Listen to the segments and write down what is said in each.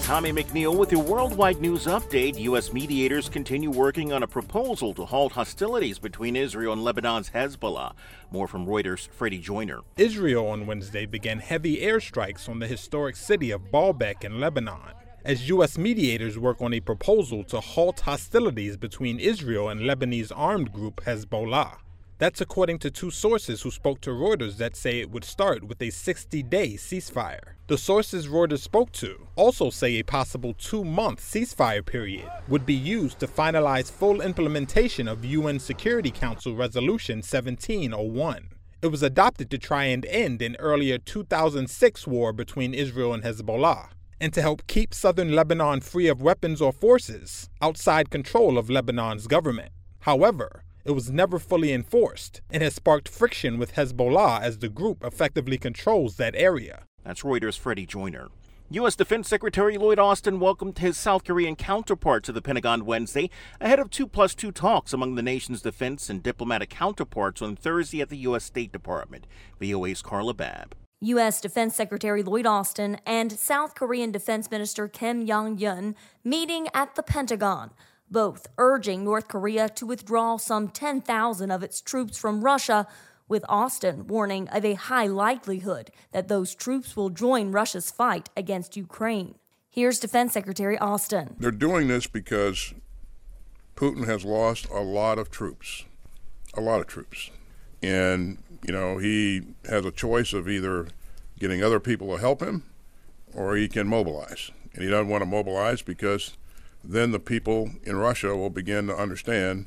Tommy McNeil with your worldwide news update. U.S. mediators continue working on a proposal to halt hostilities between Israel and Lebanon's Hezbollah. More from Reuters' Freddie Joyner. Israel on Wednesday began heavy airstrikes on the historic city of Baalbek in Lebanon, as U.S. mediators work on a proposal to halt hostilities between Israel and Lebanese armed group Hezbollah. That's according to two sources who spoke to Reuters that say it would start with a 60-day ceasefire. The sources Reuters spoke to also say a possible 2-month ceasefire period would be used to finalize full implementation of UN Security Council Resolution 1701. It was adopted to try and end an earlier 2006 war between Israel and Hezbollah, and to help keep southern Lebanon free of weapons or forces outside control of Lebanon's government. However, it was never fully enforced and has sparked friction with Hezbollah as the group effectively controls that area. That's Reuters' Freddie Joyner. U.S. Defense Secretary Lloyd Austin welcomed his South Korean counterpart to the Pentagon Wednesday ahead of 2+2 talks among the nation's defense and diplomatic counterparts on Thursday at the U.S. State Department. VOA's Carla Babb. U.S. Defense Secretary Lloyd Austin and South Korean Defense Minister Kim Yong-yeon meeting at the Pentagon, both urging North Korea to withdraw some 10,000 of its troops from Russia, with Austin warning of a high likelihood that those troops will join Russia's fight against Ukraine. Here's Defense Secretary Austin. They're doing this because Putin has lost a lot of troops. And, he has a choice of either getting other people to help him or he can mobilize. And he doesn't want to mobilize because then the people in Russia will begin to understand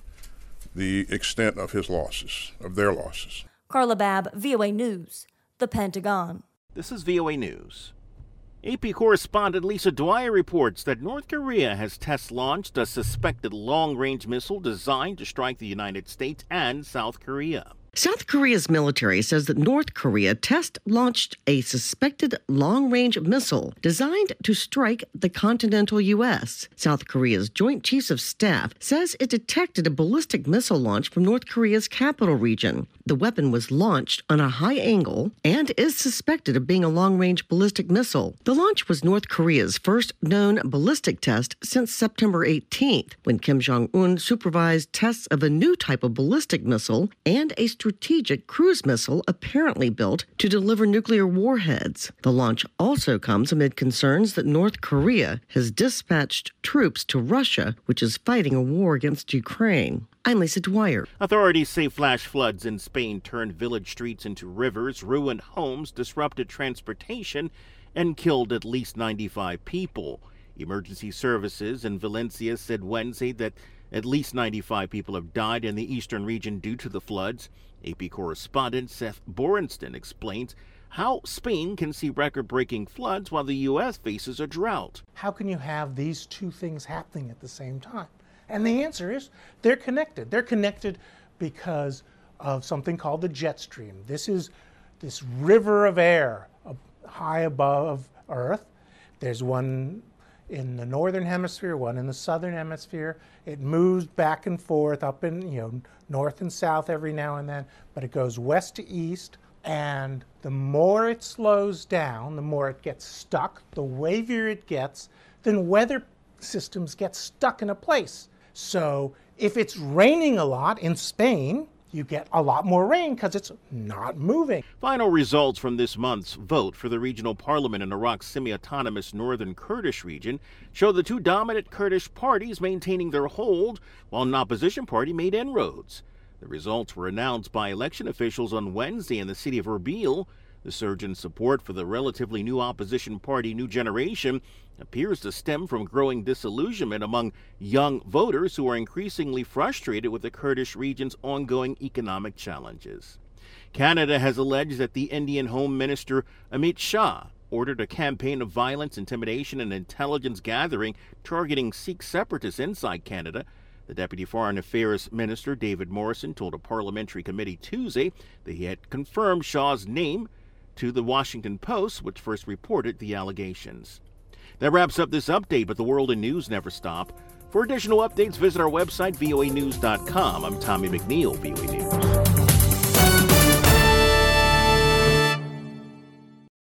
the extent of their losses. Carla Babb, VOA News, the Pentagon. This is VOA News. AP correspondent Lisa Dwyer reports that North Korea has test-launched a suspected long-range missile designed to strike the United States and South Korea. South Korea's military says that North Korea test-launched a suspected long-range missile designed to strike the continental U.S. South Korea's Joint Chiefs of Staff says it detected a ballistic missile launch from North Korea's capital region. The weapon was launched on a high angle and is suspected of being a long-range ballistic missile. The launch was North Korea's first known ballistic test since September 18th, when Kim Jong-un supervised tests of a new type of ballistic missile and a strategic cruise missile apparently built to deliver nuclear warheads. The launch also comes amid concerns that North Korea has dispatched troops to Russia, which is fighting a war against Ukraine. I'm Lisa Dwyer. Authorities say flash floods in Spain turned village streets into rivers, ruined homes, disrupted transportation, and killed at least 95 people. Emergency services in Valencia said Wednesday that at least 95 people have died in the eastern region due to the floods. AP correspondent Seth Borenston explains how Spain can see record-breaking floods while the U.S. faces a drought. How can you have these two things happening at the same time? And the answer is they're connected. They're connected because of something called the jet stream. This is this river of air high above Earth. There's one in the northern hemisphere, one in the southern hemisphere. It moves back and forth up in north and south every now and then, but it goes west to east. And the more it slows down, the more it gets stuck, the wavier it gets, then weather systems get stuck in a place. So if it's raining a lot in Spain, you get a lot more rain because it's not moving. Final results from this month's vote for the regional parliament in Iraq's semi-autonomous northern Kurdish region show the two dominant Kurdish parties maintaining their hold, while an opposition party made inroads. The results were announced by election officials on Wednesday in the city of Erbil. The surge in support for the relatively new opposition party New Generation appears to stem from growing disillusionment among young voters who are increasingly frustrated with the Kurdish region's ongoing economic challenges. Canada has alleged that the Indian Home Minister Amit Shah ordered a campaign of violence, intimidation, and intelligence gathering targeting Sikh separatists inside Canada. The Deputy Foreign Affairs Minister, David Morrison, told a parliamentary committee Tuesday that he had confirmed Shah's name to the Washington Post, which first reported the allegations. That wraps up this update, but the world and news never stop. For additional updates, visit our website, voanews.com. I'm Tommy McNeil, VOA News.